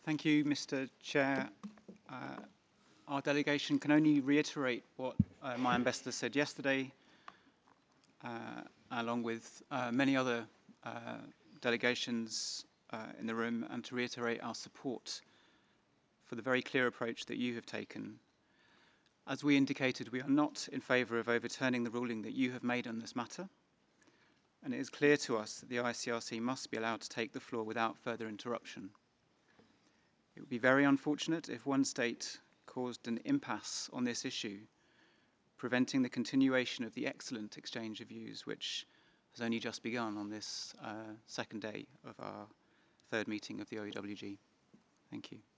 Thank you, Mr. Chair. Our delegation can only reiterate what my ambassador said yesterday, along with many other delegations in the room, and to reiterate our support for the very clear approach that you have taken. As we indicated, we are not in favour of overturning the ruling that you have made on this matter, and it is clear to us that the ICRC must be allowed to take the floor without further interruption. It would be very unfortunate if one state caused an impasse on this issue, preventing the continuation of the excellent exchange of views which has only just begun on this second day of our third meeting of the OEWG. Thank you.